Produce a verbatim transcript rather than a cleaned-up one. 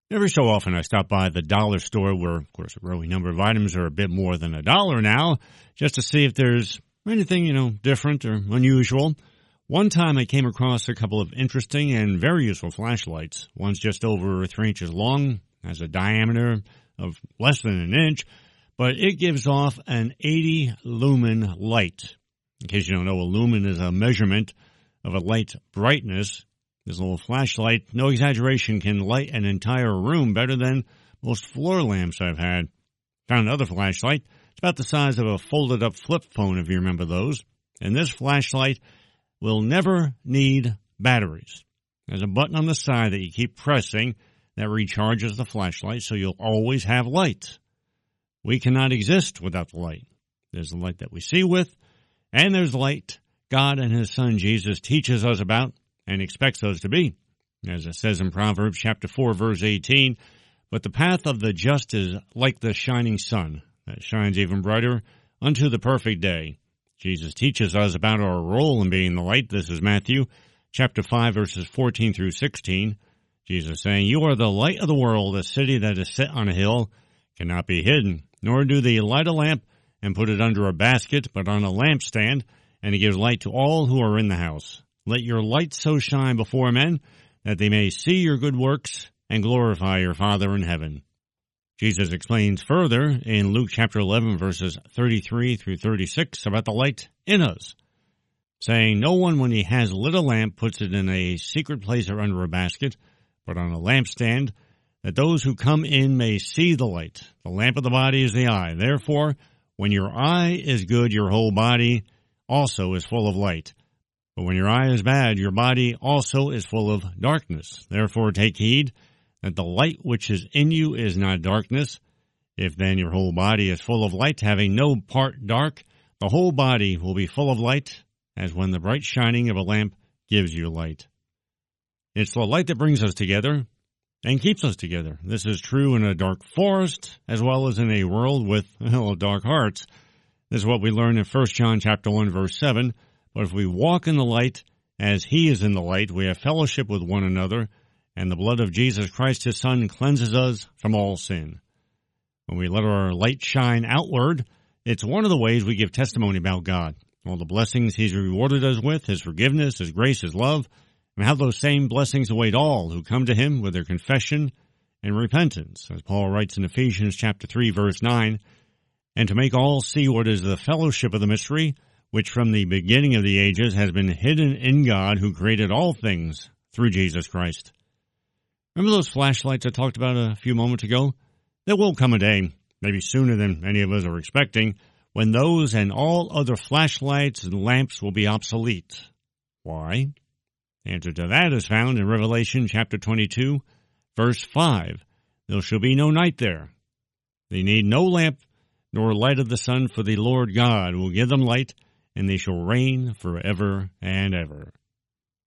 Every so often I stop by the dollar store where, of course, a growing number of items are a bit more than a dollar now, just to see if there's anything, you know, different or unusual. One time I came across a couple of interesting and very useful flashlights. One's just over three inches long, has a diameter of less than an inch, but it gives off an eighty lumen light. In case you don't know, a lumen is a measurement of a light's brightness. This little flashlight, no exaggeration, can light an entire room better than most floor lamps I've had. Found another flashlight. It's about the size of a folded-up flip phone, if you remember those. And this flashlight will never need batteries. There's a button on the side that you keep pressing that recharges the flashlight, so you'll always have light. We cannot exist without the light. There's the light that we see with, and there's the light God and His Son Jesus teaches us about and expects us to be. As it says in Proverbs chapter four, verse eighteen, but the path of the just is like the shining sun, that shines even brighter unto the perfect day. Jesus teaches us about our role in being the light. This is Matthew chapter five, verses fourteen through sixteen. Jesus saying, you are the light of the world. A city that is set on a hill cannot be hidden, nor do they light a lamp and put it under a basket, but on a lampstand, and it gives light to all who are in the house. Let your light so shine before men that they may see your good works and glorify your Father in heaven. Jesus explains further in Luke chapter eleven, verses thirty-three through thirty-six about the light in us, saying, no one, when he has lit a lamp, puts it in a secret place or under a basket, but on a lampstand, that those who come in may see the light. The lamp of the body is the eye. Therefore, when your eye is good, your whole body also is full of light. But when your eye is bad, your body also is full of darkness. Therefore take heed that the light which is in you is not darkness. If then your whole body is full of light, having no part dark, the whole body will be full of light, as when the bright shining of a lamp gives you light. It's the light that brings us together and keeps us together. This is true in a dark forest as well as in a world with well, dark hearts. This is what we learn in First John chapter one, verse seven. But if we walk in the light as He is in the light, we have fellowship with one another, and the blood of Jesus Christ, His Son, cleanses us from all sin. When we let our light shine outward, it's one of the ways we give testimony about God. All the blessings He's rewarded us with, His forgiveness, His grace, His love, and how those same blessings await all who come to Him with their confession and repentance. As Paul writes in Ephesians chapter three, verse nine, and to make all see what is the fellowship of the mystery, which from the beginning of the ages has been hidden in God who created all things through Jesus Christ. Remember those flashlights I talked about a few moments ago? There will come a day, maybe sooner than any of us are expecting, when those and all other flashlights and lamps will be obsolete. Why? The answer to that is found in Revelation chapter twenty-two, verse five. There shall be no night there. They need no lamp nor light of the sun, for the Lord God will give them light, and they shall reign forever and ever.